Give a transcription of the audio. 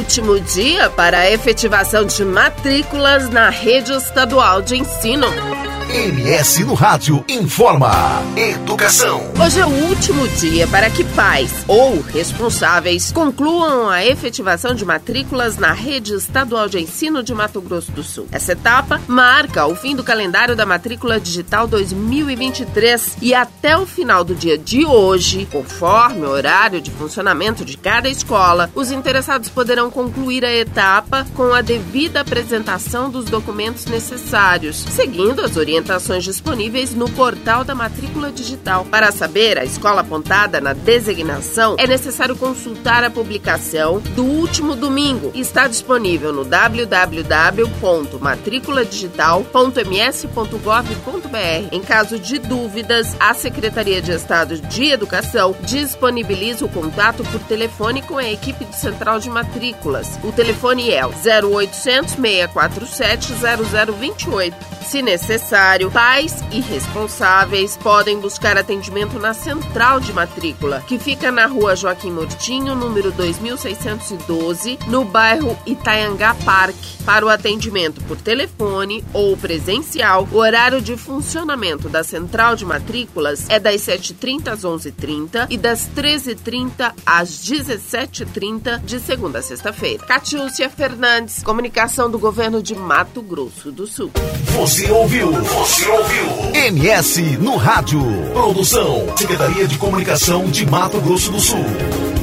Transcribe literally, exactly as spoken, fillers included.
último dia para a efetivação de matrículas na rede estadual de ensino. M S no Rádio informa. Educação. Hoje é o último dia para que pais ou responsáveis concluam a efetivação de matrículas na rede estadual de ensino de Mato Grosso do Sul. Essa etapa marca o fim do calendário da matrícula digital dois mil e vinte e três e até o final do dia de hoje, conforme o horário de funcionamento de cada escola, os interessados poderão concluir a etapa com a devida apresentação dos documentos necessários, seguindo as orientações orientações disponíveis no portal da matrícula digital. Para saber a escola apontada na designação, é necessário consultar a publicação do último domingo. Está disponível no w w w ponto matricula digital ponto m s ponto gov ponto b r. Em caso de dúvidas, a Secretaria de Estado de Educação disponibiliza o contato por telefone com a equipe de Central de Matrículas. O telefone é o zero oitocentos, seis quatro sete, zero zero dois oito. Se necessário, pais e responsáveis podem buscar atendimento na Central de Matrícula, que fica na rua Joaquim Murtinho, número dois mil seiscentos e doze, no bairro Itaiangá Parque. Para o atendimento por telefone ou presencial, o horário de funcionamento da Central de Matrículas é das sete e trinta às onze e trinta e das treze e trinta às dezessete e trinta de segunda a sexta-feira. Catiúcia Fernandes, comunicação do governo de Mato Grosso do Sul. Você ouviu? Você ouviu? M S no Rádio. Produção, Secretaria de Comunicação de Mato Grosso do Sul.